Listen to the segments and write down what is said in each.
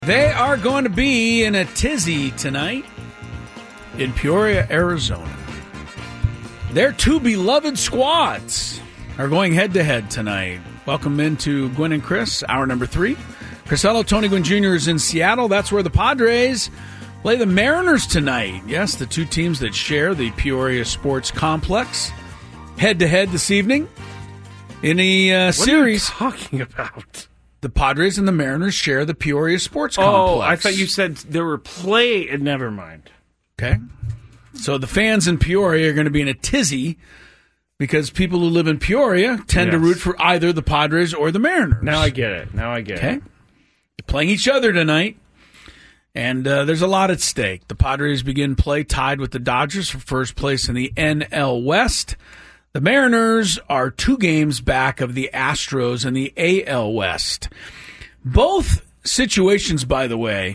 They are going to be in a tizzy tonight in Peoria, Arizona. Their two beloved squads are going head-to-head tonight. Welcome into Gwynn and Chris, hour number 3. Crisello, Tony Gwynn Jr. is in Seattle. That's where the Padres play the Mariners tonight. Yes, the two teams that share the Peoria Sports Complex. Head-to-head this evening in a series. What are you talking about? The Padres and the Mariners share the Peoria Sports Complex. Oh, I thought you said there were never mind. Okay. So the fans in Peoria are going to be in a tizzy because people who live in Peoria tend to root for either the Padres or the Mariners. Now I get it. Okay. They're playing each other tonight, and there's a lot at stake. The Padres begin play tied with the Dodgers for first place in the NL West. The Mariners are 2 games back of the Astros in the AL West. Both situations, by the way,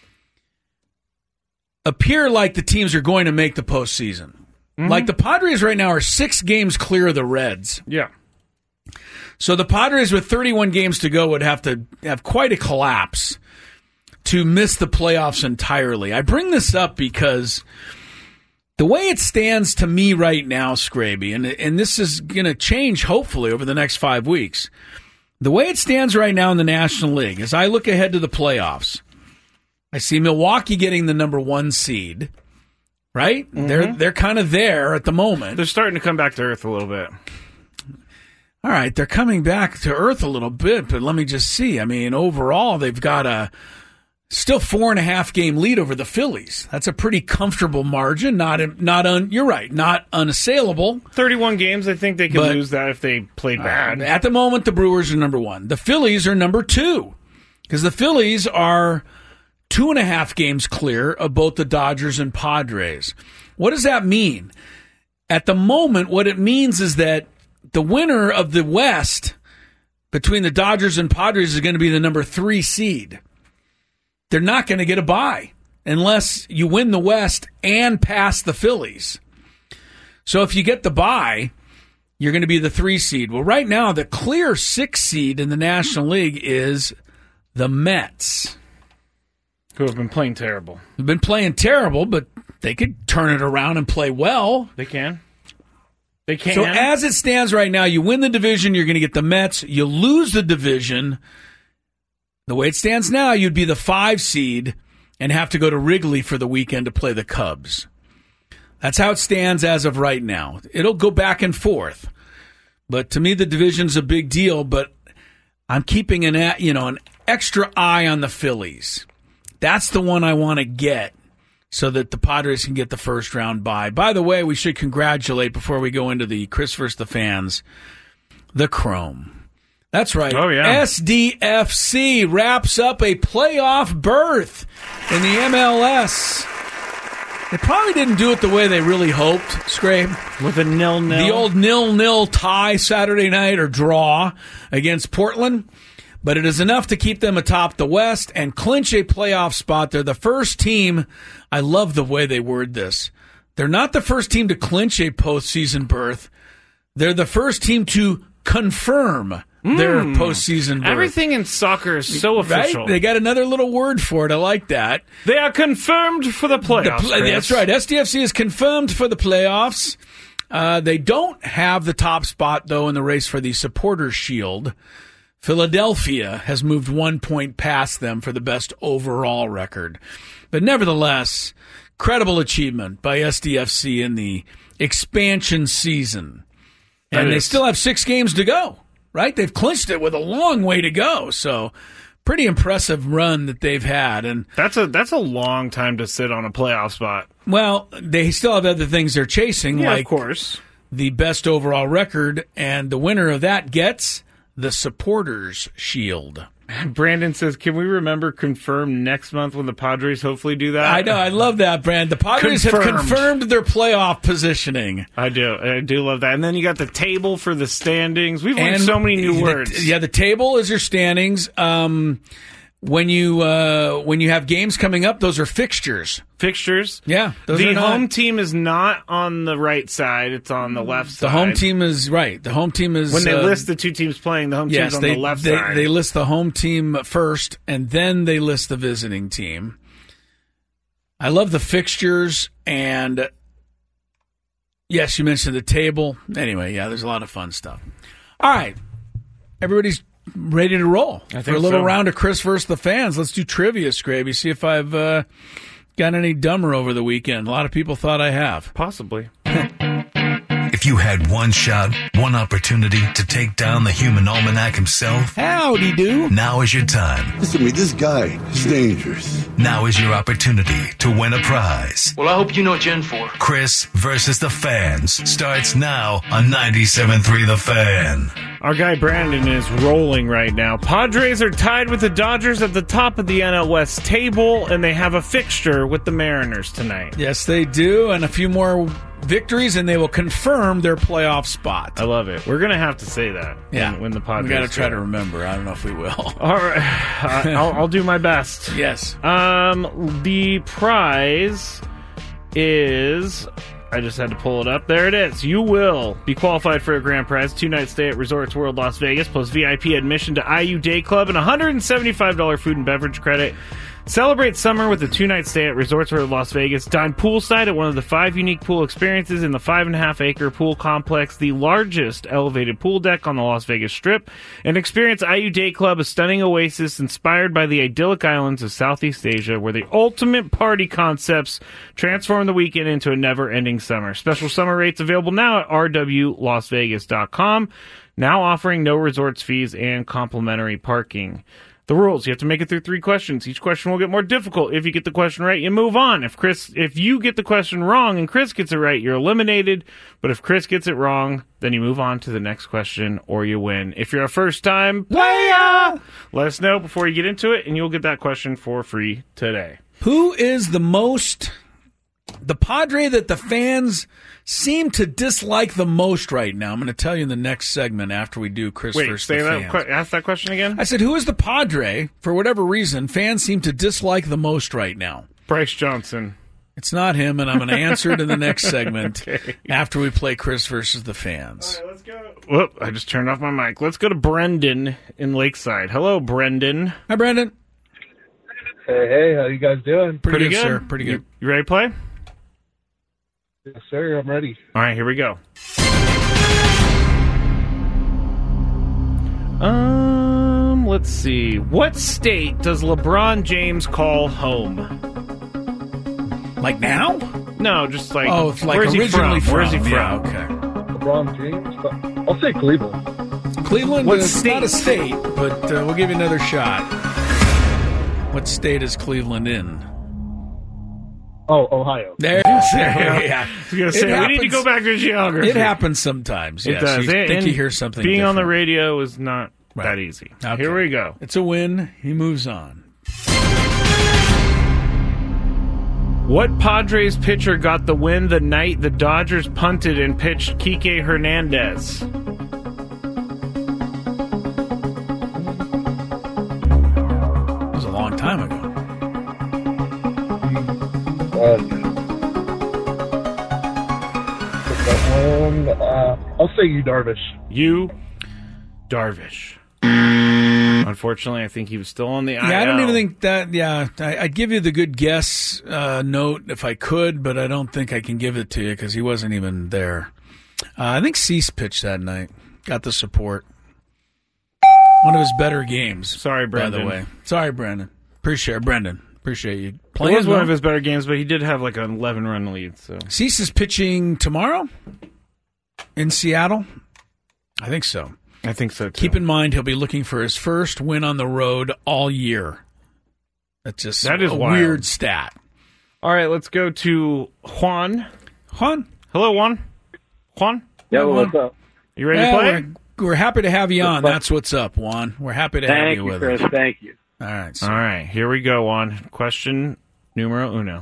appear like the teams are going to make the postseason. Mm-hmm. Like the Padres right now are 6 games clear of the Reds. Yeah. So the Padres with 31 games to go would have to have quite a collapse to miss the playoffs entirely. I bring this up because the way it stands to me right now, Scraby, and this is going to change hopefully over the next 5 weeks, the way it stands right now in the National League, as I look ahead to the playoffs, I see Milwaukee getting the number 1 seed, right? Mm-hmm. They're kind of there at the moment. They're starting to come back to earth a little bit. All right, they're coming back to earth a little bit, but let me just see. I mean, overall, they've got a still 4.5 game lead over the Phillies. That's a pretty comfortable margin. You're right, not unassailable. 31 games, I think they could lose that if they played bad. At the moment, the Brewers are number 1. The Phillies are number 2 because the Phillies are 2.5 games clear of both the Dodgers and Padres. What does that mean? At the moment, what it means is that the winner of the West between the Dodgers and Padres is going to be the number 3 seed. They're not going to get a bye unless you win the West and pass the Phillies. So if you get the bye, you're going to be the 3 seed. Well, right now, the clear 6 seed in the National League is the Mets, who have been playing terrible. They've been playing terrible, but they could turn it around and play well. They can. So as it stands right now, you win the division, you're going to get the Mets. You lose the division. The way it stands now, you'd be the 5 seed and have to go to Wrigley for the weekend to play the Cubs. That's how it stands as of right now. It'll go back and forth. But to me, the division's a big deal, but I'm keeping an extra eye on the Phillies. That's the one I want to get so that the Padres can get the first round bye. By the way, we should congratulate, before we go into the Chris vs. the Fans, the Chrome. That's right. Oh, yeah. SDFC wraps up a playoff berth in the MLS. They probably didn't do it the way they really hoped, Scrape. With a 0-0. The old 0-0 tie Saturday night or draw against Portland. But it is enough to keep them atop the West and clinch a playoff spot. They're the first team. I love the way they word this. They're not the first team to clinch a postseason berth. They're the first team to confirm their postseason berth. Everything in soccer is so official. Right? They got another little word for it. I like that. They are confirmed for the playoffs. That's right. SDFC is confirmed for the playoffs. They don't have the top spot, though, in the race for the Supporters' Shield. Philadelphia has moved 1 point past them for the best overall record. But nevertheless, credible achievement by SDFC in the expansion season. And they still have 6 games to go, right? They've clinched it with a long way to go. So pretty impressive run that they've had. And that's a long time to sit on a playoff spot. Well, they still have other things they're chasing, like of course, the best overall record, and the winner of that gets the Supporters' Shield. Brandon says, can we remember confirm next month when the Padres hopefully do that? I know. I love that, Brand. The Padres have confirmed their playoff positioning. I do love that. And then you got the table for the standings. We've learned so many new words. The table is your standings. When you have games coming up, those are fixtures. Fixtures? Yeah. The home team is not on the right side. It's on the left side. The home team is right. The home team is... When they list the two teams playing, the home team's on the left side. They list the home team first, and then they list the visiting team. I love the fixtures, and yes, you mentioned the table. Anyway, yeah, there's a lot of fun stuff. All right. Everybody's ready to roll for a little round of Chris versus the fans. Let's do trivia, Scraby. See if I've got any dumber over the weekend. A lot of people thought I have. Possibly. If you had one shot, one opportunity to take down the human almanac himself, howdy do. Now is your time. Listen to me, this guy is dangerous. Now is your opportunity to win a prize. Well, I hope you know what you're in for. Chris versus the fans starts now on 97.3 The Fan. Our guy Brandon is rolling right now. Padres are tied with the Dodgers at the top of the NL West table, and they have a fixture with the Mariners tonight. Yes, they do, and a few more victories, and they will confirm their playoff spot. I love it. We're going to have to say that when the Padres we got to try to remember. I don't know if we will. All right. I'll do my best. Yes. The prize is... I just had to pull it up. There it is. You will be qualified for a grand prize. 2-night stay at Resorts World Las Vegas, plus VIP admission to IU Day Club and $175 food and beverage credit. Celebrate summer with a 2-night stay at Resorts World Las Vegas. Dine poolside at one of the 5 unique pool experiences in the 5.5-acre pool complex, the largest elevated pool deck on the Las Vegas Strip. And experience IU Day Club, a stunning oasis inspired by the idyllic islands of Southeast Asia, where the ultimate party concepts transform the weekend into a never-ending summer. Special summer rates available now at rwlasvegas.com. Now offering no resorts fees and complimentary parking. The rules: you have to make it through 3 questions. Each question will get more difficult. If you get the question right, you move on. If you get the question wrong and Chris gets it right, you're eliminated. But if Chris gets it wrong, then you move on to the next question or you win. If you're a first-time player, let us know before you get into it, and you'll get that question for free today. Who is the Padre that the fans seem to dislike the most right now? I'm going to tell you in the next segment after we do Chris versus the fans. Ask that question again? I said, who is the Padre, for whatever reason, fans seem to dislike the most right now? Bryce Johnson. It's not him, and I'm going to answer it in the next segment after we play Chris versus the fans. All right, let's go. Whoop, I just turned off my mic. Let's go to Brendan in Lakeside. Hello, Brendan. Hi, Brendan. Hey, how you guys doing? Pretty good, sir. Pretty good. You ready to play? Yes, sir. I'm ready. All right, here we go. Let's see. What state does LeBron James call home? Like now? No, just like... Oh, it's like originally from. Where's he from? Yeah, okay. LeBron James? I'll say Cleveland. Cleveland What is state? not a state, but we'll give you another shot. What state is Cleveland in? Oh, Ohio. There it is. Yeah. I was going to say, we need to go back to geography. It happens sometimes. Yes. It does. You think you hear something Being different. on the radio is not that easy. Okay. Here we go. It's a win. He moves on. What Padres pitcher got the win the night the Dodgers punted and pitched Kike Hernandez? It was a long time ago. I'll say you, Darvish. You, Darvish. Unfortunately, I think he was still on the IL. Yeah, I don't even think that. Yeah, I'd give you the good guess note if I could, but I don't think I can give it to you because he wasn't even there. I think Cease pitched that night. Got the support. One of his better games. Sorry, Brendan. By the way, sorry, Brendan. Appreciate you It playing. was one of his better games, but he did have like an 11-run lead. So Cease is pitching tomorrow in Seattle. I think so. I think so, too. Keep in mind, he'll be looking for his first win on the road all year. That is a wild. weird stat. All right, let's go to Juan. Juan? Hello, Juan. Juan? Yeah, what's up? You ready to play? We're happy to have you on. That's what's up, Juan. We're happy to have you with Chris. us. Thank you. All right. So. All right, here we go, Juan. Question numero uno.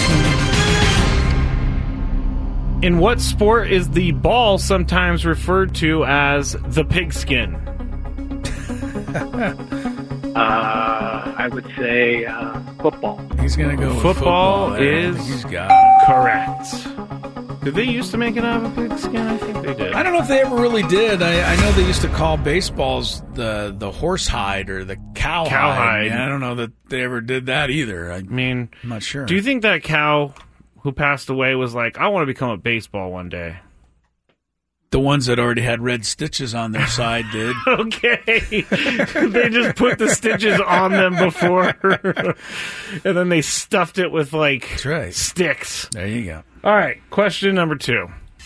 In what sport is the ball sometimes referred to as the pigskin? I I would say football. He's going to go with Football is he's got it. correct. Did they used to make it out of a pigskin? I think they did. I don't know if they ever really did. I know they used to call baseballs the horse hide or the cow hide. Yeah, I don't know that they ever did that either. I mean, I'm not sure. Do you think that cow who passed away was like, I want to become a baseball one day? The ones that already had red stitches on their side did. Okay. They just put the stitches on them before. And then they stuffed it with, like, That's right. sticks. There you go. All right. Question number 2.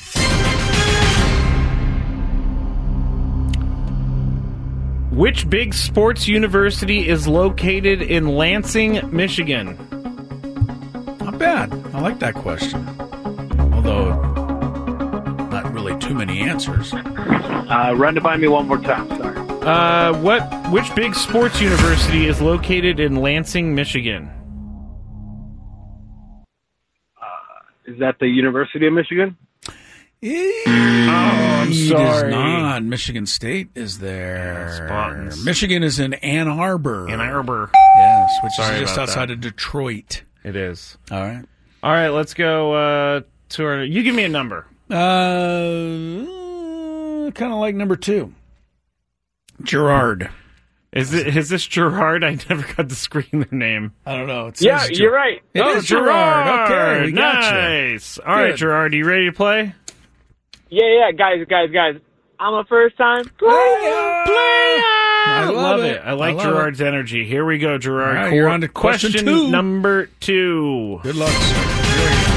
Which big sports university is located in Lansing, Michigan? Not bad. I like that question. Although, not really too many answers. Run it by me one more time. Sorry. Which big sports university is located in Lansing, Michigan? Is that the University of Michigan? I'm It sorry. is not. Michigan State is there. Spartans. Michigan is in Ann Arbor. Ann Arbor. Yes, which Sorry is just about outside that. of Detroit. It is. All right. All right, let's go to our... You give me a number. Kind of like number 2. Gerard. Is this Gerard? I never got to screen their name. I don't know. It Yeah, says you're right. It is Gerard. Okay, we got you. Nice. All right, Good. Gerard, are you ready to play? Yeah, guys. I'm a first-time player. I love it. I like love Gerard's energy. Here we go, Gerard. All right, you're on to question 2. number 2. Good luck, sir. Here we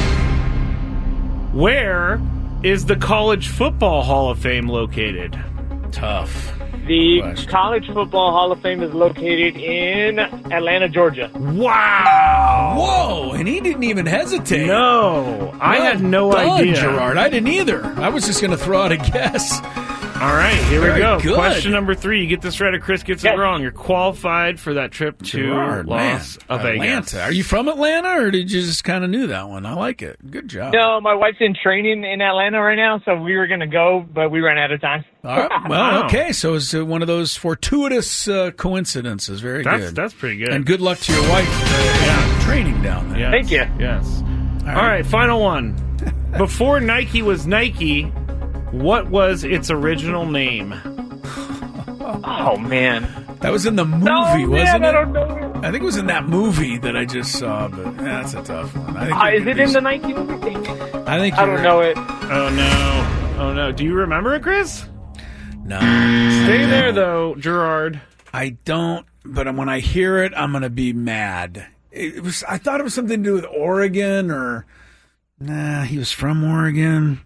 Where is the College Football Hall of Fame located? go. Tough. The Question. College Football Hall of Fame is located in Atlanta, Georgia. Wow! Whoa, and he didn't even hesitate. No, I had no Well done, idea. Gerard. I didn't either. I was just going to throw out a guess. All right, here Very we go. good. Question number 3. You get this right or Chris gets it Yes. wrong. You're qualified for that trip to Gerard, Las man. Vegas. Atlanta. Are you from Atlanta, or did you just kind of knew that one? I like it. Good job. No, my wife's in training in Atlanta right now, so we were going to go, but we ran out of time. All right. Well, Wow. okay. So it's one of those fortuitous coincidences. Very good. That's pretty good. And good luck to your wife training down there. Yes, Thank you. Yes. All All right, final one. Before Nike was Nike, what was its original name? Oh, man. That was in the movie, Oh, man, wasn't I it? don't know. I think it was in that movie that I just saw, but that's a tough one. I think Is it in the 19 movie? I think I don't know it. Oh, no. Oh, no. Do you remember it, Chris? No. Stay there, though, Gerard. I don't, but when I hear it, I'm going to be mad. It was. I thought it was something to do with Oregon, or nah, he was from Oregon.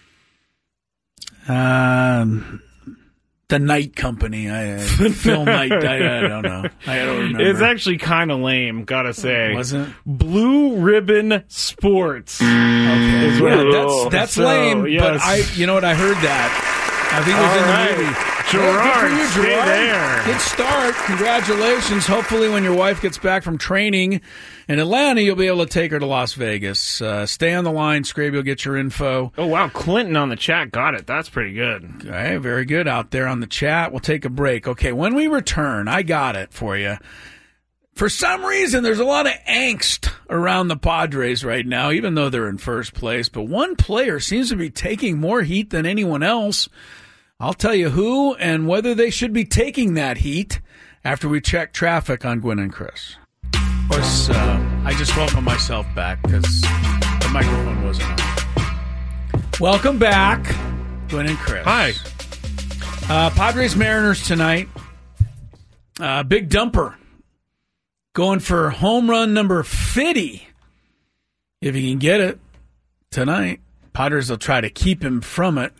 The Night Company, Phil Knight. I don't know. I don't remember. It's actually kind of lame, gotta say. Wasn't? Blue Ribbon Sports. Okay. Is what it Yeah, is. that's So, lame. yes. But you know what? I heard that. I think it was All in the right. movie. Gerard, Hey, good for you, stay Gerard. there. Good start. Congratulations. Hopefully, when your wife gets back from training in Atlanta, you'll be able to take her to Las Vegas. Stay on the line. Scrabe, you'll get your info. Oh, wow. Clinton on the chat got it. That's pretty good. Okay, very good out there on the chat. We'll take a break. Okay, when we return, I got it for you. For some reason, there's a lot of angst around the Padres right now, even though they're in first place. But one player seems to be taking more heat than anyone else. I'll tell you who and whether they should be taking that heat after we check traffic on Gwynn and Chris. Of course, I just welcome myself back because the microphone wasn't on. Welcome back, Gwynn and Chris. Hi. Padres Mariners tonight. Big dumper. Going for home run number 50. If he can get it tonight. Padres will try to keep him from it.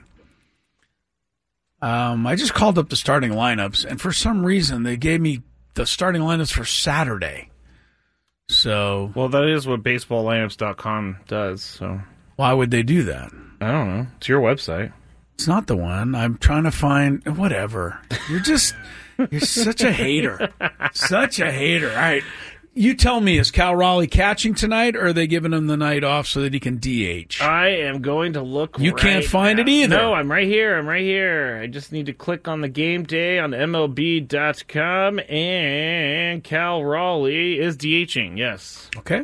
I just called up the starting lineups, and for some reason they gave me the starting lineups for Saturday. So Well, that is what baseballlineups.com does, so why would they do that? I don't know. It's your website. It's not the one. I'm trying to find whatever. You're such a hater. Such a hater. All right. You tell me, is Cal Raleigh catching tonight, or are they giving him the night off so that he can DH? I am going to look. You can't find it either. No, I'm right here. I just need to click on the game day on MLB.com, and Cal Raleigh is DHing. Yes. Okay.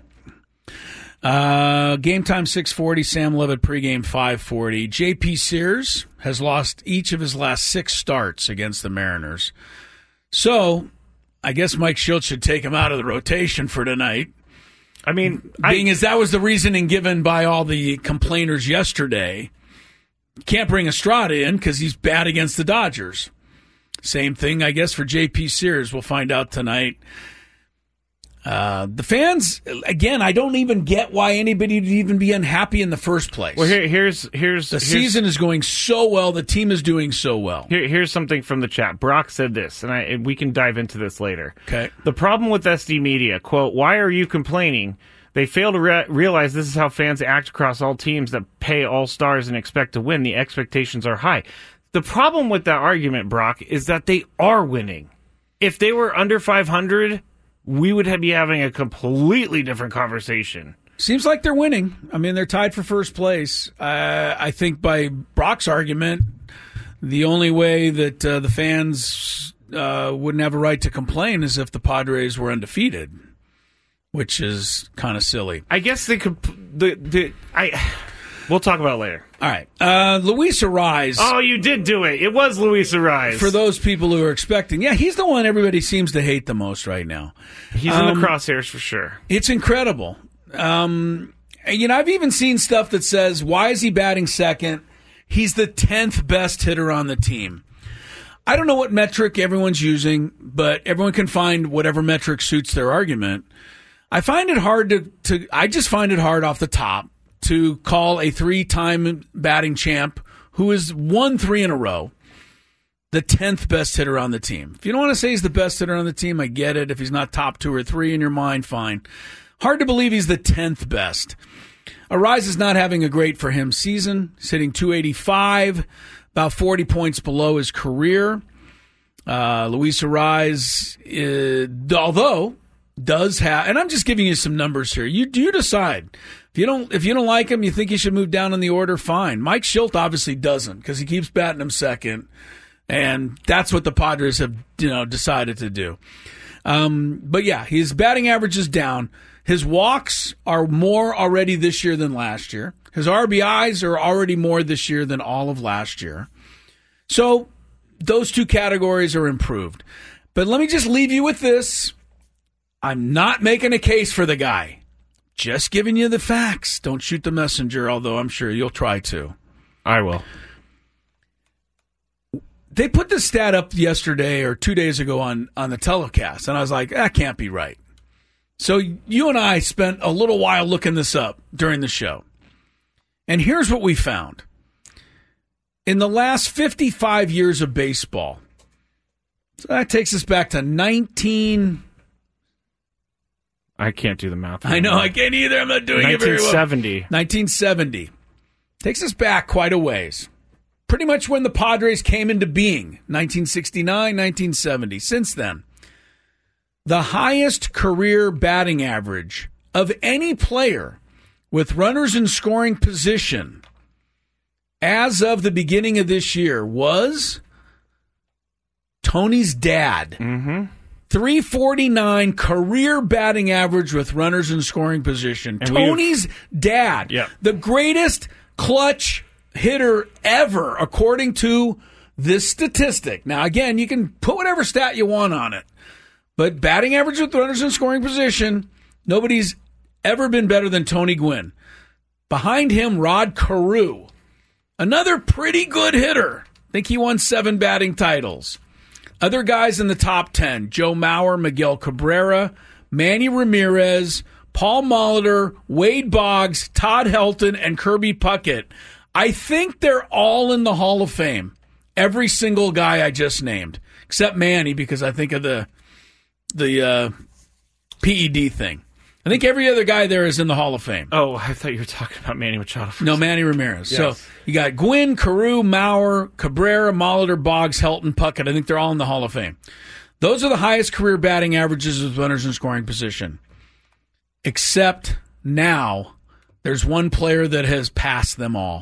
Game time 6:40. Sam Levitt pregame 5:40. J.P. Sears has lost each of his last 6 starts against the Mariners. So I guess Mike Shildt should take him out of the rotation for tonight. I mean, being as that was the reasoning given by all the complainers yesterday. Can't bring Estrada in because he's bad against the Dodgers. Same thing, I guess, for J.P. Sears. We'll find out tonight. The fans, again, I don't even get why anybody would even be unhappy in the first place. Well, here's the season is going so well. The team is doing so well. Here's something from the chat. Brock said this, and we can dive into this later. Okay. The problem with SD Media, quote, why are you complaining? They fail to realize this is how fans act across all teams that pay all stars and expect to win. The expectations are high. The problem with that argument, Brock, is that they are winning. If they were under 500... we would be having a completely different conversation. Seems like they're winning. I mean, they're tied for first place. I think by Brock's argument, the only way that the fans wouldn't have a right to complain is if the Padres were undefeated, which is kind of silly. I guess they could. We'll talk about it later. All right. Luis Arraez. Oh, you did do it. It was Luis Arraez. For those people who are expecting. Yeah, he's the one everybody seems to hate the most right now. He's in the crosshairs for sure. It's incredible. I've even seen stuff that says, why is he batting second? He's the 10th best hitter on the team. I don't know what metric everyone's using, but everyone can find whatever metric suits their argument. I find it hard I just find it hard off the top to call a 3-time batting champ who has won 3 in a row the 10th best hitter on the team. If you don't want to say he's the best hitter on the team, I get it. If he's not top 2 or 3 in your mind, fine. Hard to believe he's the 10th best. Arraez is not having a great for him season. He's hitting .285, about 40 points below his career. Luis Arraez, although does have, and I'm just giving you some numbers here. You decide. If you don't like him, you think he should move down in the order, fine. Mike Shildt obviously doesn't because he keeps batting him second, and that's what the Padres have decided to do. But yeah, his batting average is down. His walks are more already this year than last year. His RBIs are already more this year than all of last year. So those 2 categories are improved. But let me just leave you with this. I'm not making a case for the guy. Just giving you the facts. Don't shoot the messenger, although I'm sure you'll try to. I will. They put this stat up yesterday or 2 days ago on the telecast, and I was like, that can't be right. So you and I spent a little while looking this up during the show. And here's what we found. In the last 55 years of baseball, so that takes us back to I can't do the math. I know, I can't either. I'm not doing it very well. 1970. Takes us back quite a ways. Pretty much when the Padres came into being, 1969, 1970. Since then, the highest career batting average of any player with runners in scoring position as of the beginning of this year was Tony's dad. Mm-hmm. 349 career batting average with runners in scoring position. And Tony's dad, the greatest clutch hitter ever, according to this statistic. Now, again, you can put whatever stat you want on it, but batting average with runners in scoring position, nobody's ever been better than Tony Gwynn. Behind him, Rod Carew, another pretty good hitter. I think he won 7 batting titles. Other guys in the top 10, Joe Mauer, Miguel Cabrera, Manny Ramirez, Paul Molitor, Wade Boggs, Todd Helton, and Kirby Puckett. I think they're all in the Hall of Fame. Every single guy I just named, except Manny, because I think of the PED thing. I think every other guy there is in the Hall of Fame. Oh, I thought you were talking about Manny Machado. No, Manny Ramirez. Yes. So you got Gwynn, Carew, Mauer, Cabrera, Molitor, Boggs, Helton, Puckett. I think they're all in the Hall of Fame. Those are the highest career batting averages with runners in scoring position. Except now, there's one player that has passed them all.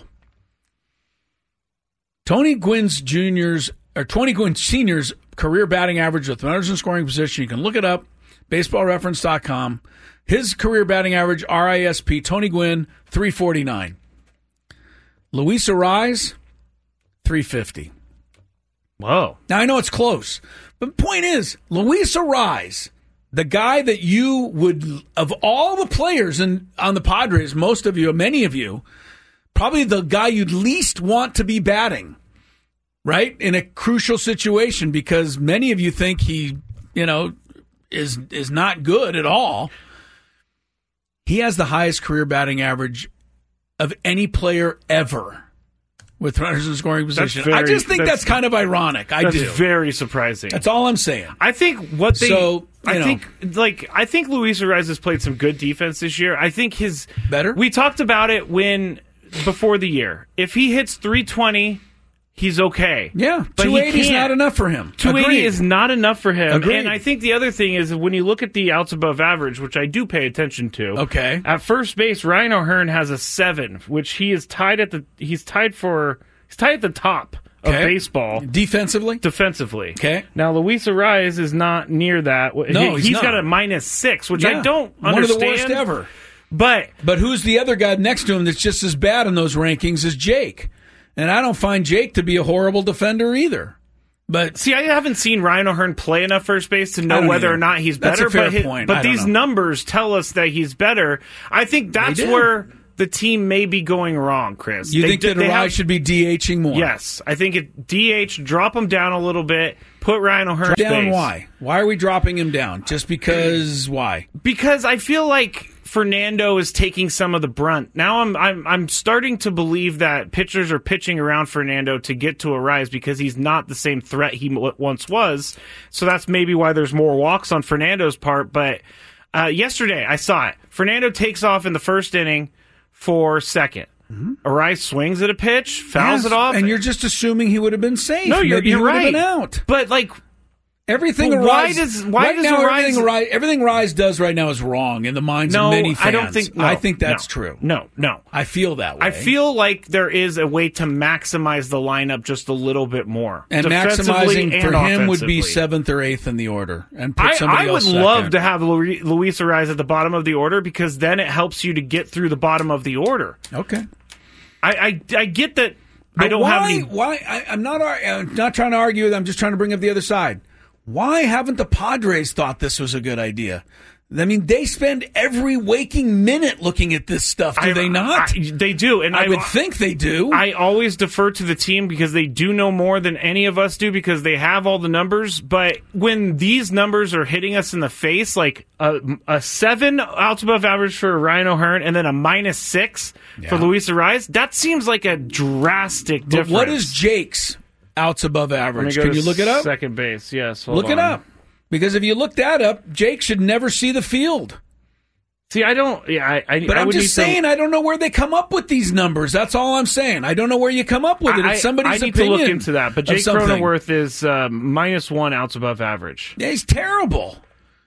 Tony Gwynn Sr.'s career batting average with runners in scoring position. You can look it up, baseballreference.com. His career batting average, RISP, Tony Gwynn, 349. Luis Arraez, 350. Whoa. Now, I know it's close, but the point is, Luis Arraez, the guy that you would, of all the players on the Padres, most of you, many of you, probably the guy you'd least want to be batting, right? In a crucial situation, because many of you think he, is not good at all. He has the highest career batting average of any player ever with runners in scoring position. I just think that's kind of ironic. That's very surprising. That's all I'm saying. I think I think Luis Arraez has played some good defense this year. I think his better. We talked about it before the year. If he hits 320, he's okay. Yeah, but 280 is not enough for him. 280 is not enough for him. Agreed. And I think the other thing is when you look at the outs above average, which I do pay attention to. Okay. At first base, Ryan O'Hearn has a 7, which he is tied at the top of baseball. Defensively. Okay. Now Luis Arraez is not near that. No, he's not. Got a -6, which I don't understand. One of the worst ever. But who's the other guy next to him that's just as bad in those rankings as Jake? And I don't find Jake to be a horrible defender either. But see, I haven't seen Ryan O'Hearn play enough first base to know whether or not he's better. That's a fair point. But these numbers tell us that he's better. I think that's where the team may be going wrong, Chris. You think that Arraez should be DHing more? Yes. I think DH, drop him down a little bit, put Ryan O'Hearn down. Why? Why are we dropping him down? Just because why? Because I feel like Fernando is taking some of the brunt. Now I'm starting to believe that pitchers are pitching around Fernando to get to Arraez because he's not the same threat he once was. So that's maybe why there's more walks on Fernando's part. But yesterday I saw it. Fernando takes off in the first inning for second. Mm-hmm. Arraez swings at a pitch, fouls it off, and you're just assuming he would have been safe. No, you're right. Been out. But everything Arraez does right now is wrong in the minds of many fans. I don't think. I think that's true. No, I feel that way. I feel like there is a way to maximize the lineup just a little bit more, and maximizing for him would be 7th or 8th in the order, and put somebody else second. I would love to have Luis Arraez at the bottom of the order because then it helps you to get through the bottom of the order. Okay, I get that. But I don't have any. I'm not trying to argue. I'm just trying to bring up the other side. Why haven't the Padres thought this was a good idea? I mean, they spend every waking minute looking at this stuff, do they not? They do. And I would think they do. I always defer to the team because they do know more than any of us do because they have all the numbers. But when these numbers are hitting us in the face, like a 7 outs above average for Ryan O'Hearn and then a -6 for Luis Arraez, that seems like a drastic difference. But what is Jake's outs above average? Can you look it up? Second base, yes. Look it up. Because if you look that up, Jake should never see the field. See, I don't. Yeah, but I'm just saying, I don't know where they come up with these numbers. That's all I'm saying. I don't know where you come up with it. It's somebody's opinion. I need to look into that. But Jake Cronenworth is -1 outs above average. Yeah, he's terrible.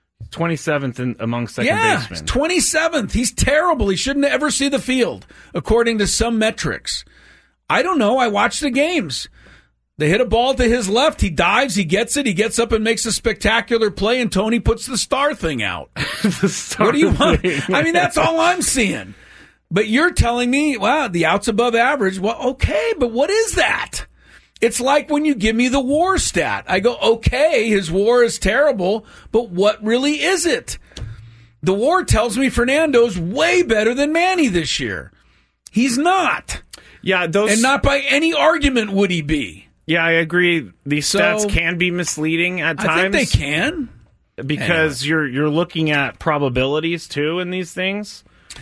27th among second basemen. 27th. He's terrible. He shouldn't ever see the field, according to some metrics. I don't know. I watch the games. They hit a ball to his left. He dives. He gets it. He gets up and makes a spectacular play, and Tony puts the star thing out. What do you want? I mean, that's all I'm seeing. But you're telling me, wow, the outs above average. Well, okay, but what is that? It's like when you give me the WAR stat. I go, okay, his WAR is terrible, but what really is it? The WAR tells me Fernando's way better than Manny this year. He's not. Yeah, and not by any argument would he be. Yeah, I agree. These stats can be misleading at times. I think they can. Because you're looking at probabilities, too, in these things.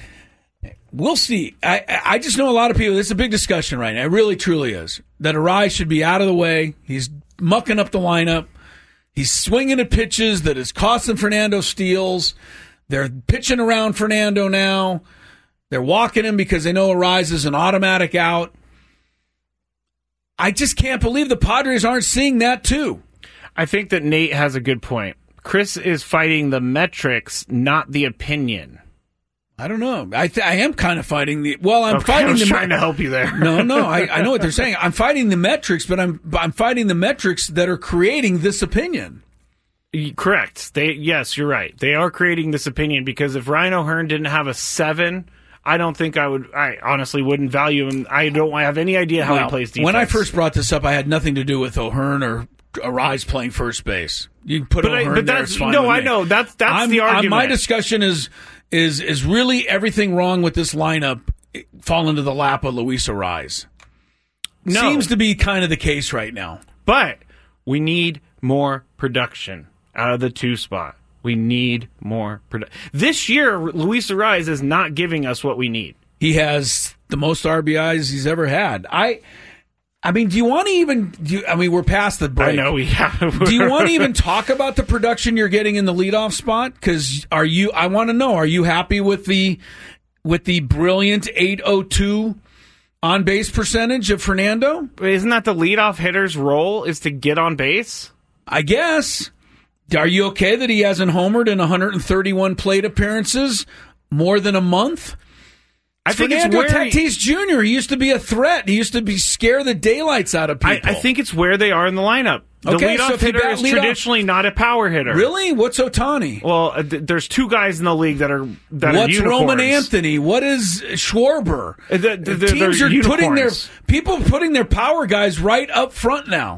We'll see. I just know a lot of people. It's a big discussion right now. It really, truly is. That Arraez should be out of the way. He's mucking up the lineup. He's swinging at pitches that is costing Fernando steals. They're pitching around Fernando now. They're walking him because they know Arraez is an automatic out. I just can't believe the Padres aren't seeing that, too. I think that Nate has a good point. Chris is fighting the metrics, not the opinion. I don't know. I am kind of fighting the. Well, I'm fighting. I was trying to help you there. No. I know what they're saying. I'm fighting the metrics, but I'm fighting the metrics that are creating this opinion. Correct. Yes, you're right. They are creating this opinion because if Ryan O'Hearn didn't have a 7, I don't think I would. I honestly wouldn't value him. I don't have any idea how he plays defense. When I first brought this up, I had nothing to do with O'Hearn or Arise playing first base. You can put O'Hearn there. It's fine. No, I know that's the argument. My discussion is really everything wrong with this lineup fall into the lap of Luis Arise. No. Seems to be kind of the case right now. But we need more production out of the 2 spot. We need more production. This year, Luis Arise is not giving us what we need. He has the most RBIs he's ever had. I mean, do you want to even... we're past the break. I know we have. Do you want to even talk about the production you're getting in the leadoff spot? Because I want to know, are you happy with the brilliant 802 on-base percentage of Fernando? Isn't that the leadoff hitter's role, is to get on base? I guess. Are you okay that he hasn't homered in 131 plate appearances more than a month? I think Fernando Tatis Jr. He used to be a threat. He used to scare the daylights out of people. I think it's where they are in the lineup. The leadoff hitter is traditionally not a power hitter. Really? What's Ohtani? Well, there's 2 guys in the league that are What's unicorns. Roman Anthony? What is Schwarber? Teams are putting their power guys right up front now.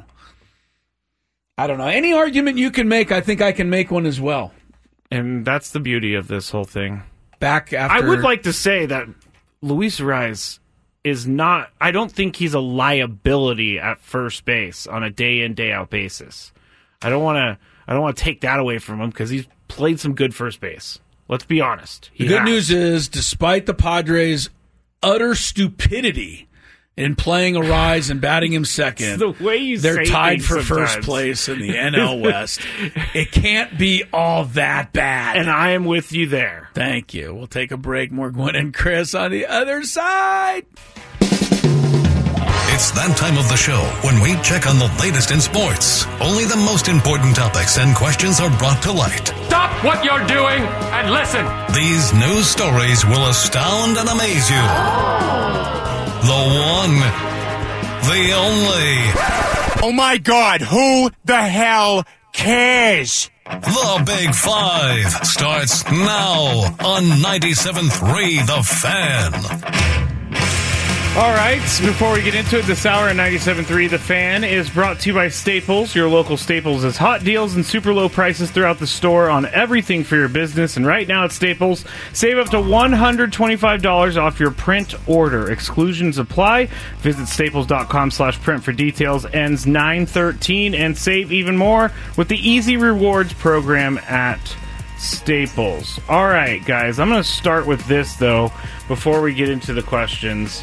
I don't know. Any argument you can make, I think I can make one as well. And that's the beauty of this whole thing. I would like to say that Luis Arise is not... I don't think he's a liability at first base on a day-in, day-out basis. I don't want to take that away from him because he's played some good first base. Let's be honest. The good news is, despite the Padres' utter stupidity in playing Arise and batting him second, the way they're tied for sometimes. First place in the NL West. It can't be all that bad. And I am with you there. Thank you. We'll take a break. More Gwen and Chris on the other side. It's that time of the show when we check on the latest in sports. Only the most important topics and questions are brought to light. Stop what you're doing and listen. These news stories will astound and amaze you. The one, the only. Oh my God, who the hell cares? The Big Five starts now on 97.3 The Fan. All right, before we get into it, this hour on 97.3 The Fan is brought to you by Staples. Your local Staples is hot deals and super low prices throughout the store on everything for your business. And right now at Staples, save up to $125 off your print order. Exclusions apply. Visit staples.com/print for details. Ends 9/13 and save even more with the Easy Rewards program at Staples. All right, guys, I'm going to start with this, though, before we get into the questions.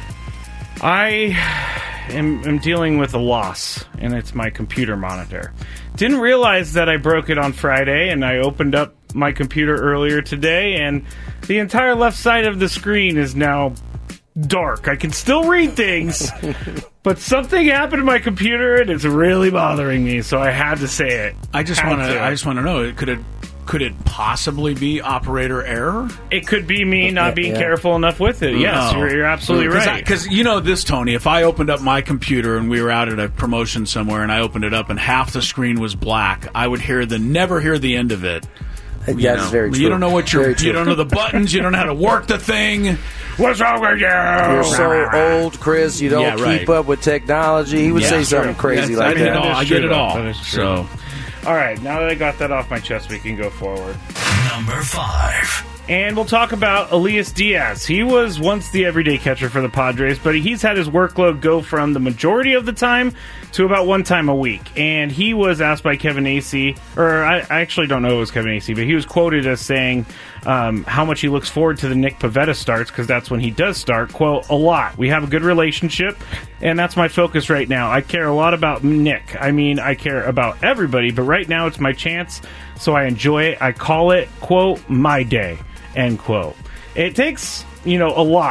I am dealing with a loss, and it's my computer monitor. Didn't realize that I broke it on Friday, and I opened up my computer earlier today, and the entire left side of the screen is now dark. I can still read things, but something happened to my computer, and it's really bothering me, so I had to say it. I just want to know, could it possibly be operator error? It could be me not being careful enough with it. Yes, you're absolutely right. Because you know this, Tony, if I opened up my computer and we were out at a promotion somewhere and I opened it up and half the screen was black, I would never hear the end of it. Yeah, that's very true. You don't know you don't know the buttons, you don't know how to work the thing. What's wrong with you? You're so old, Chris. You don't keep up with technology. He would say something crazy like that. I get it all. So... All right, now that I got that off my chest, we can go forward. Number 5. And we'll talk about Elias Diaz. He was once the everyday catcher for the Padres, but he's had his workload go from the majority of the time to about one time a week. And he was asked by Kevin Acee, or I actually don't know if it was Kevin Acee, but he was quoted as saying how much he looks forward to the Nick Pivetta starts, because that's when he does start. Quote, a lot. We have a good relationship, and that's my focus right now. I care a lot about Nick. I mean, I care about everybody, but right now it's my chance, so I enjoy it. I call it, quote, my day. End quote. It takes, a lot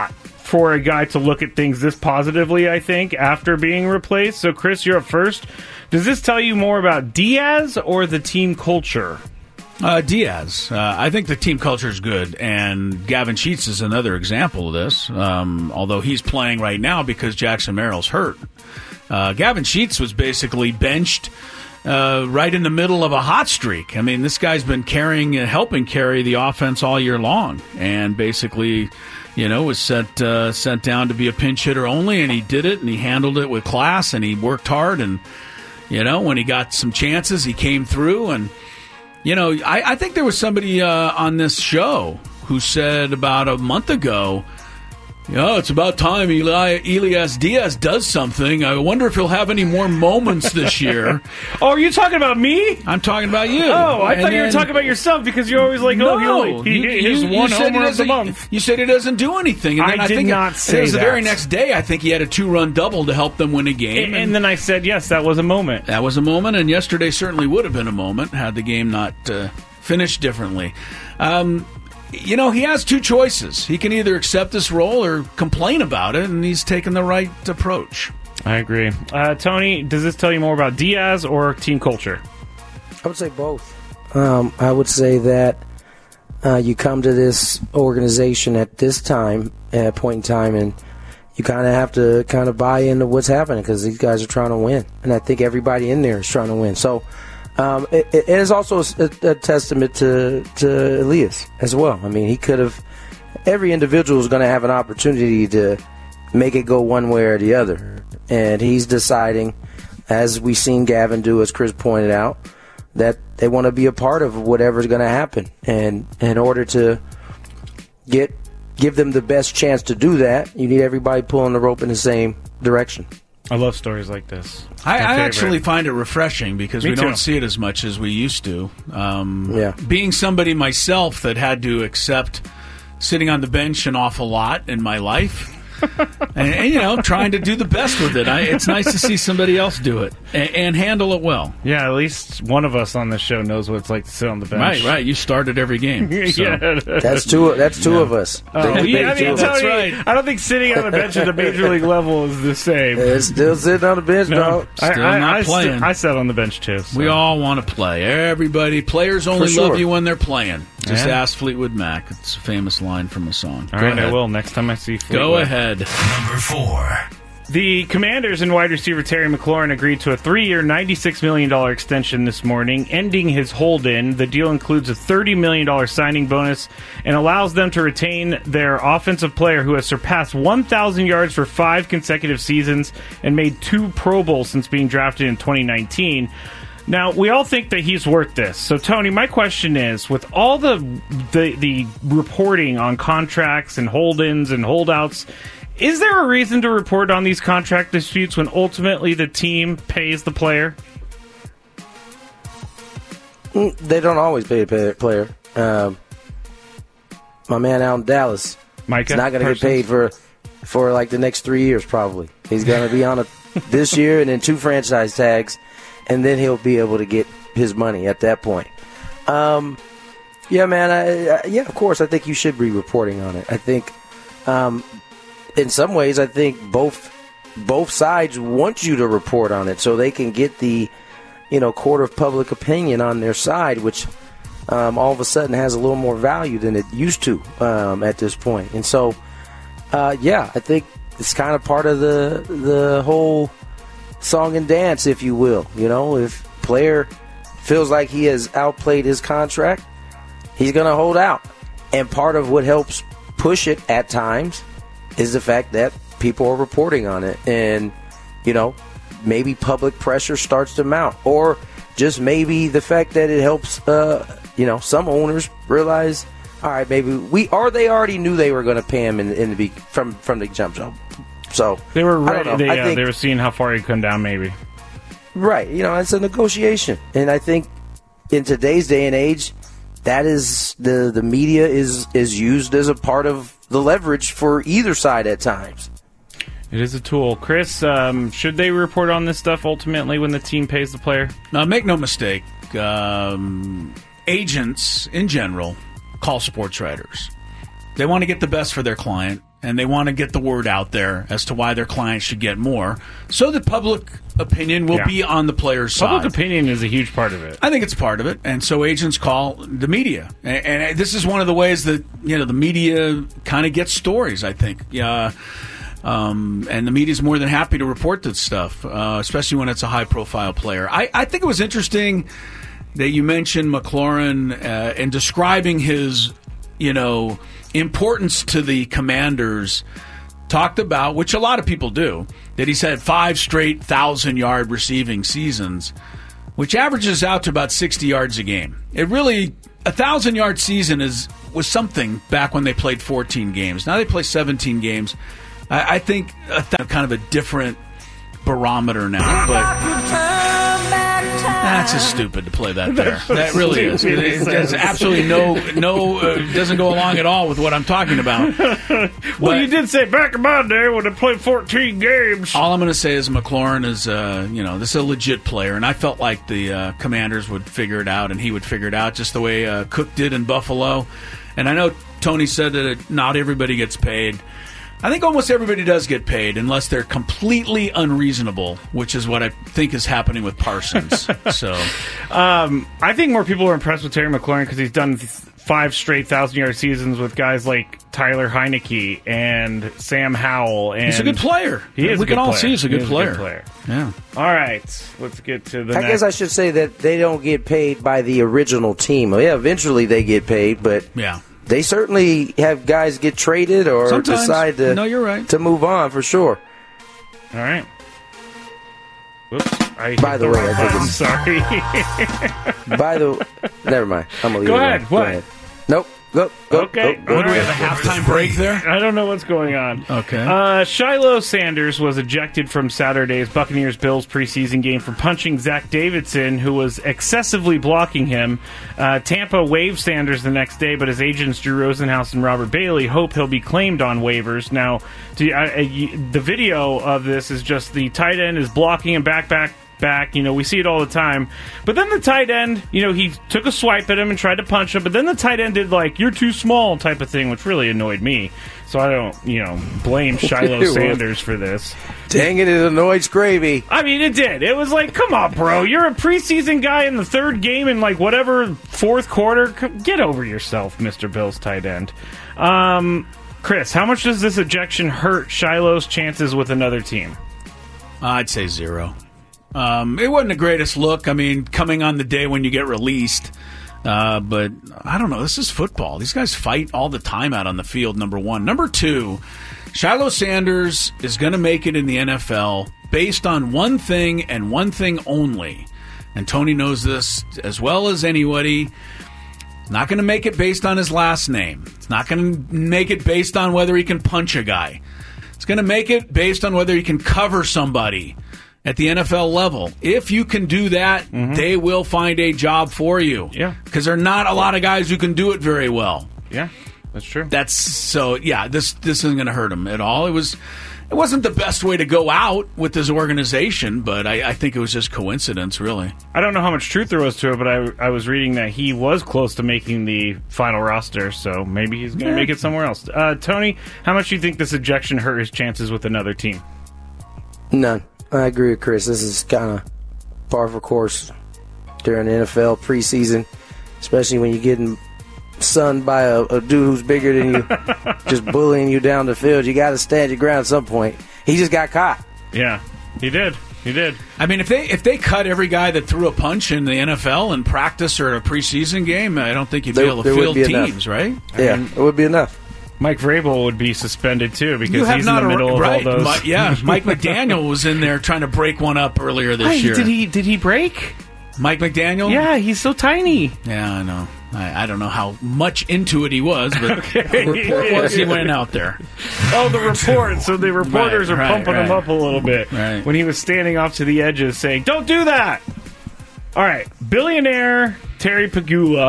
for a guy to look at things this positively, I think, after being replaced. So, Chris, you're up first. Does this tell you more about Diaz or the team culture? Diaz. I think the team culture is good, and Gavin Sheets is another example of this, although he's playing right now because Jackson Merrill's hurt. Gavin Sheets was basically benched right in the middle of a hot streak. I mean, this guy's been helping carry the offense all year long, and basically, was sent down to be a pinch hitter only, and he did it, and he handled it with class, and he worked hard, and when he got some chances, he came through, and I think there was somebody on this show who said about a month ago, it's about time Elias Diaz does something. I wonder if he'll have any more moments this year. Oh, are you talking about me? I'm talking about you. Oh, I thought you were talking about yourself because you're always like, he one homer of the month. You said he doesn't do anything. And then I did not say that. It was the very next day, I think he had a 2-run double to help them win a game. And then I said, yes, that was a moment. That was a moment, and yesterday certainly would have been a moment had the game not finished differently. He has two choices. He can either accept this role or complain about it, and he's taken the right approach. I agree. Tony, does this tell you more about Diaz or team culture? I would say both. I would say that you come to this organization at this time, at a point in time, and you kind of have to kind of buy into what's happening because these guys are trying to win. And I think everybody in there is trying to win. So it is also a testament to Elias as well. I mean, he could have. Every individual is going to have an opportunity to make it go one way or the other, and he's deciding, as we've seen Gavin do, as Chris pointed out, that they want to be a part of whatever's going to happen, and in order to give them the best chance to do that, you need everybody pulling the rope in the same direction. I love stories like this. I actually find it refreshing because we don't see it as much as we used to. Being somebody myself that had to accept sitting on the bench an awful lot in my life, and trying to do the best with it. It's nice to see somebody else do it and handle it well. Yeah, at least one of us on this show knows what it's like to sit on the bench. Right. You started every game. So. Yeah, that's two of us. Tony, that's right. I don't think sitting on the bench at the major league level is the same. It's still sitting on the bench, dog. Still not playing. I sat on the bench too. So. We all want to play. Players only love you when they're playing. Just ask Fleetwood Mac. It's a famous line from a song. All right, I will next time I see Fleetwood. Go ahead. Number 4. The Commanders and wide receiver Terry McLaurin agreed to a 3-year, $96 million extension this morning, ending his hold-in. The deal includes a $30 million signing bonus and allows them to retain their offensive player who has surpassed 1,000 yards for 5 consecutive seasons and made 2 Pro Bowls since being drafted in 2019. Now, we all think that he's worth this. So, Tony, my question is, with all the reporting on contracts and hold-ins and holdouts, is there a reason to report on these contract disputes when ultimately the team pays the player? They don't always pay the player. My man out in Dallas, Micah, is not going to get paid for like the next 3 years probably. He's going to be on this year and then 2 franchise tags, and then he'll be able to get his money at that point. Yeah, man. Of course, I think you should be reporting on it. I think, in some ways, I think both sides want you to report on it so they can get the, court of public opinion on their side, which all of a sudden has a little more value than it used to at this point. And so, I think it's kind of part of the whole song and dance, if you will. If player feels like he has outplayed his contract, he's going to hold out. And part of what helps push it at times is the fact that people are reporting on it. And, maybe public pressure starts to mount. Or just maybe the fact that it helps, some owners realize, all right, maybe they already knew they were going to pay him from the jump. So they were ready. They were seeing how far he'd come down, maybe. Right. It's a negotiation. And I think in today's day and age, that is the media is used as a part of the leverage for either side at times. It is a tool. Chris, should they report on this stuff ultimately when the team pays the player? Now, make no mistake, agents in general call sports writers. They want to get the best for their client, and they want to get the word out there as to why their clients should get more, so that public opinion will be on the player's side. Public opinion is a huge part of it. I think it's part of it, and so agents call the media, and this is one of the ways that the media kind of gets stories. I think, and the media's more than happy to report this stuff, especially when it's a high-profile player. I think it was interesting that you mentioned McLaurin in describing his, importance to the Commanders. Talked about, which a lot of people do, that he's had 5 straight 1,000-yard receiving seasons, which averages out to about 60 yards a game. It really, a 1,000-yard season was something back when they played 14 games. Now they play 17 games. I think kind of a different barometer now, but that's just stupid to play that there. That really is. There's absolutely no doesn't go along at all with what I'm talking about. Well, you did say back in my day when they played 14 games. All I'm going to say is McLaurin is, this is a legit player, and I felt like the Commanders would figure it out, and he would figure it out just the way Cook did in Buffalo. And I know Tony said that not everybody gets paid. I think almost everybody does get paid unless they're completely unreasonable, which is what I think is happening with Parsons. So, I think more people are impressed with Terry McLaurin because he's done 5 straight 1,000-yard seasons with guys like Tyler Heineke and Sam Howell. And he's a good player. He is. We can all see he's a good player. Yeah. All right, let's get to the. I guess I should say that they don't get paid by the original team. Yeah, eventually they get paid, but yeah. They certainly have guys get traded or sometimes decide to. No, you're right. To move on for sure. All right. Whoops! By the way, I'm sorry. Never mind. I'm gonna leave Go it ahead. alone. What? Go ahead. Nope. Go. Okay. What, do we have a halftime break there? I don't know what's going on. Okay. Shiloh Sanders was ejected from Saturday's Buccaneers-Bills preseason game for punching Zach Davidson, who was excessively blocking him. Tampa waived Sanders the next day, but his agents Drew Rosenhaus and Robert Bailey hope he'll be claimed on waivers. Now, the video of this is just the tight end is blocking him back. We see it all the time. But then the tight end, he took a swipe at him and tried to punch him, but then the tight end did you're too small type of thing, which really annoyed me. So I don't, blame Shiloh Sanders for this. Dang it annoys Gravy. I mean, it did. It was come on, bro. You're a preseason guy in the third game in whatever fourth quarter. Get over yourself, Mr. Bills tight end. Chris, how much does this ejection hurt Shiloh's chances with another team? I'd say 0. It wasn't the greatest look. I mean, coming on the day when you get released. But I don't know. This is football. These guys fight all the time out on the field, number one. Number two, Shiloh Sanders is going to make it in the NFL based on one thing and one thing only. And Tony knows this as well as anybody. Not going to make it based on his last name. It's not going to make it based on whether he can punch a guy. It's going to make it based on whether he can cover somebody at the NFL level. If you can do that, they will find a job for you. Yeah. Because there are not a lot of guys who can do it very well. Yeah, that's true. This isn't going to hurt him at all. It wasn't the best way to go out with this organization, but I think it was just coincidence, really. I don't know how much truth there was to it, but I was reading that he was close to making the final roster, so maybe he's going to make it somewhere else. Tony, how much do you think this ejection hurt his chances with another team? None. I agree with Chris. This is kind of par for course during the NFL preseason, especially when you're getting sunned by a dude who's bigger than you, just bullying you down the field. You got to stand your ground at some point. He just got caught. Yeah, he did. I mean, if they cut every guy that threw a punch in the NFL in practice or a preseason game, I don't think you'd be able to field teams, right? Yeah, it would be enough. Mike Vrabel would be suspended, too, because he's in the middle of all those. Mike McDaniel was in there trying to break one up earlier this year. Did he break? Mike McDaniel? Yeah, he's so tiny. Yeah, I know. I don't know how much into it he was, but the report was he went out there. Oh, the report. So the reporters are pumping him up a little bit when he was standing off to the edges saying, "Don't do that." All right. Billionaire Terry Pegula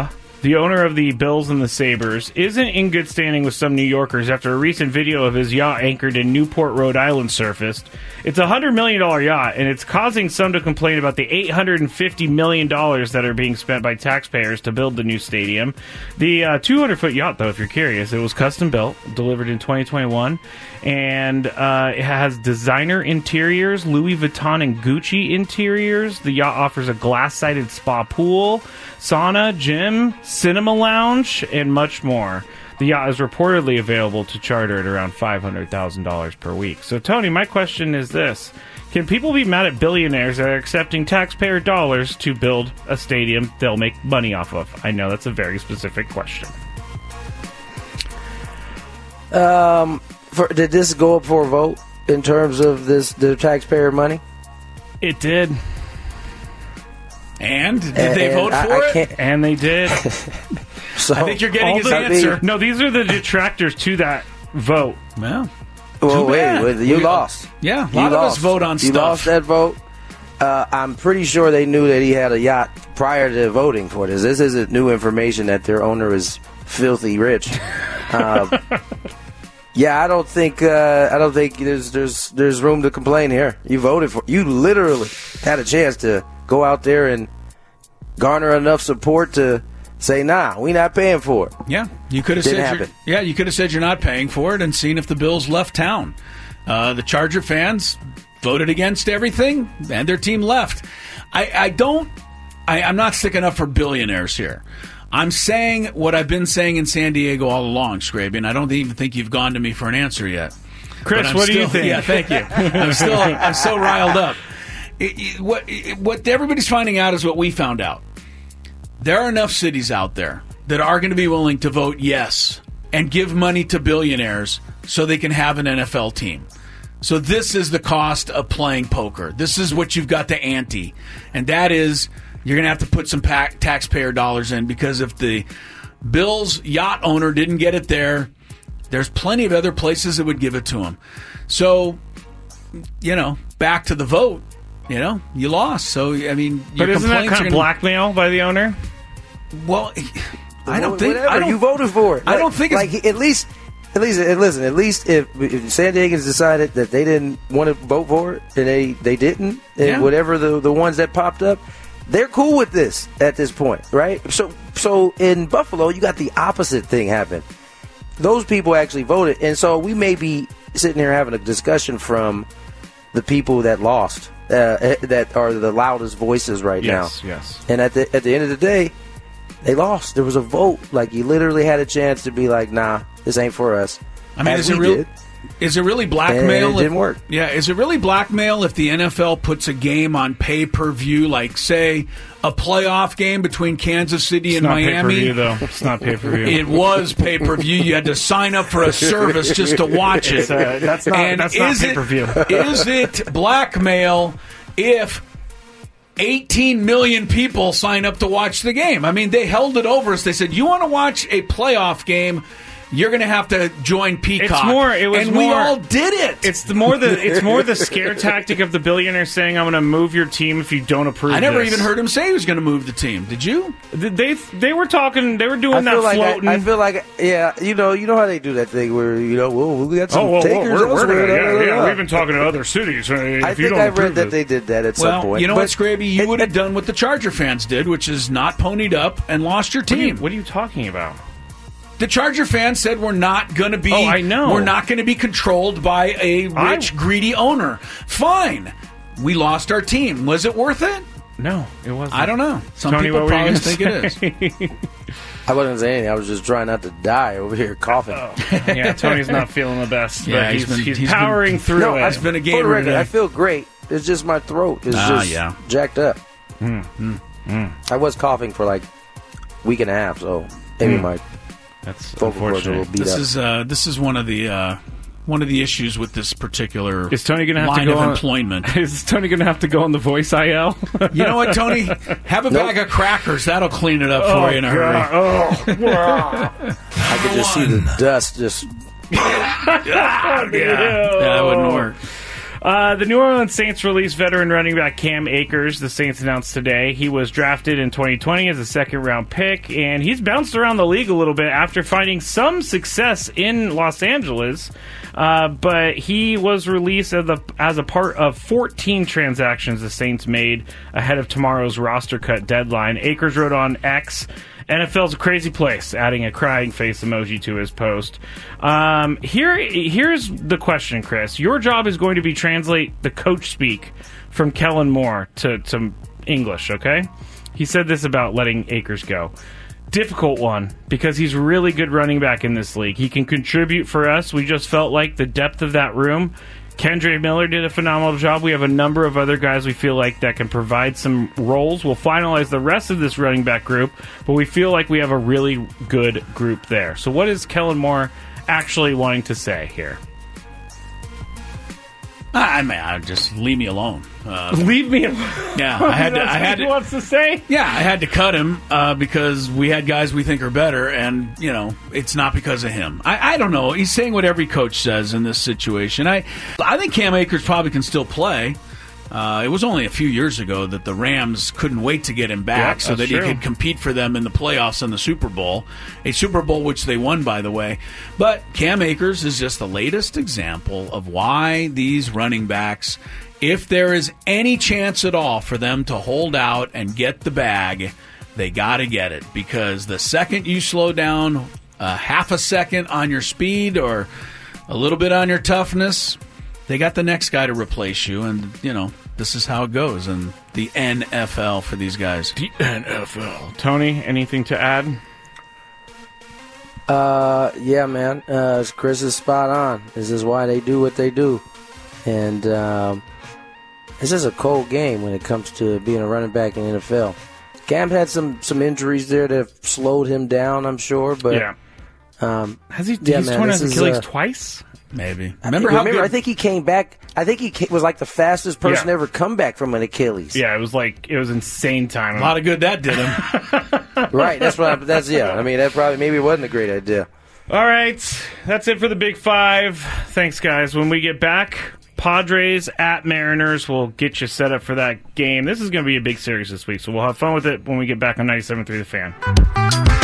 the owner of the Bills and the Sabres, isn't in good standing with some New Yorkers after a recent video of his yacht anchored in Newport, Rhode Island surfaced. It's a $100 million yacht, and it's causing some to complain about the $850 million that are being spent by taxpayers to build the new stadium. The 200-foot yacht, though, if you're curious, it was custom built, delivered in 2021, and it has designer interiors, Louis Vuitton and Gucci interiors. The yacht offers a glass-sided spa pool, sauna, gym, cinema lounge, and much more. The yacht is reportedly available to charter at around $500,000 per week. So, Tony, my question is this. Can people be mad at billionaires that are accepting taxpayer dollars to build a stadium they'll make money off of? I know that's a very specific question. Did this go up for a vote in terms of the taxpayer money? It did. And did they vote for it? And they did. So, I think you're getting his answer. No, these are the detractors to that vote. Well, wait, you lost. Yeah, a lot of us vote on stuff. You lost that vote. I'm pretty sure they knew that he had a yacht prior to voting for this. This isn't new information that their owner is filthy rich. Yeah, I don't think there's room to complain here. You voted for. You literally had a chance to go out there and garner enough support to say, "Nah, we not paying for it." Yeah, you could have said. You could have said you're not paying for it, and seen if the Bills left town. The Charger fans voted against everything, and their team left. I'm not sticking up for billionaires here. I'm saying what I've been saying in San Diego all along, Scraby, and I don't even think you've gone to me for an answer yet. Chris, what do you think? Yeah, thank you. I'm so riled up. What everybody's finding out is what we found out. There are enough cities out there that are going to be willing to vote yes and give money to billionaires so they can have an NFL team. So this is the cost of playing poker. This is what you've got to ante, and that is you're going to have to put some taxpayer dollars in, because if the Bills yacht owner didn't get it there's plenty of other places that would give it to him. So, back to the vote. You lost. So, I mean, but isn't that kind of blackmail by the owner? Well, I don't think. You voted for it. I don't think it's at least if San Diego's decided that they didn't want to vote for it, and they didn't, and whatever the ones that popped up, they're cool with this at this point, right? So in Buffalo, you got the opposite thing happen. Those people actually voted, and so we may be sitting here having a discussion from the people that lost, that are the loudest voices right now. Yes. And at the end of the day, they lost. There was a vote. Like, you literally had a chance to be like, "Nah, this ain't for us." I mean, is it really blackmail? And it didn't work. Yeah, is it really blackmail if the NFL puts a game on pay-per-view, like, say, a playoff game between Kansas City and Miami? It's not pay-per-view. It was pay-per-view. You had to sign up for a service just to watch it. That's not pay-per-view. Is it blackmail if 18 million people sign up to watch the game? I mean, they held it over us. They said, you want to watch a playoff game, you're going to have to join Peacock. We all did it. It's more the scare tactic of the billionaire saying, "I'm going to move your team if you don't approve." I never even heard him say he was going to move the team. Did you? They were talking. They were doing that floating. I feel like, you know how they do that thing where we got some takers. We've been talking to other cities. I think I read that they did that at some point. You know what, Scraby? You would have done what the Charger fans did, which is not ponied up and lost your team. What are you talking about? The Charger fans said we're not going to be. I know. We're not going to be controlled by a rich, greedy owner. Fine, we lost our team. Was it worth it? No, it wasn't. I don't know. Some Tony, people probably think it is. I wasn't saying anything. I was just trying not to die over here coughing. Yeah, Tony's not feeling the best. Yeah, he's powering through it. It's been a game. I feel great. It's just my throat is jacked up. I was coughing for like a week and a half, so maybe my. That's unfortunate. This is one of the issues with this particular is Tony gonna have line to go of on, employment. Is Tony going to have to go on the Voice IL? You know what, Tony? Have a bag of crackers. That'll clean it up for you in a hurry. I could just see the dust just. That wouldn't work. The New Orleans Saints released veteran running back Cam Akers. The Saints announced today he was drafted in 2020 as a second-round pick, and he's bounced around the league a little bit after finding some success in Los Angeles. But he was released as a part of 14 transactions the Saints made ahead of tomorrow's roster cut deadline. Akers wrote on X, NFL's a crazy place, adding a crying face emoji to his post. Here's the question, Chris. Your job is going to be translate the coach speak from Kellen Moore to English, okay? He said this about letting Akers go. Difficult one, because he's really good running back in this league. He can contribute for us. We just felt like the depth of that room. Kendre Miller did a phenomenal job. We have a number of other guys we feel like that can provide some roles. We'll finalize the rest of this running back group, but we feel like we have a really good group there. So what is Kellen Moore actually wanting to say here? I just leave me alone. Leave me alone. Yeah, I had what he wants to say. Yeah, I had to cut him because we had guys we think are better, and it's not because of him. I don't know. He's saying what every coach says in this situation. I think Cam Akers probably can still play. It was only a few years ago that the Rams couldn't wait to get him back so that he could compete for them in the playoffs and the Super Bowl. A Super Bowl which they won, by the way. But Cam Akers is just the latest example of why these running backs, if there is any chance at all for them to hold out and get the bag, they got to get it. Because the second you slow down half a second on your speed or a little bit on your toughness, they got the next guy to replace you, and, this is how it goes in the NFL for these guys. The NFL. Tony, anything to add? Yeah, man. Chris is spot on. This is why they do what they do. And this is a cold game when it comes to being a running back in the NFL. Cam had some injuries there that have slowed him down, I'm sure. But yeah. Has he? He's torn his Achilles twice? Maybe. Remember, I think he came back. I think he was like the fastest person to ever come back from an Achilles. Yeah, it was insane time. A lot of good that did him. Right. That's yeah. I mean, that probably maybe wasn't a great idea. All right, that's it for the Big Five. Thanks, guys. When we get back, Padres at Mariners. We'll get you set up for that game. This is going to be a big series this week, so we'll have fun with it when we get back on 97.3 The Fan.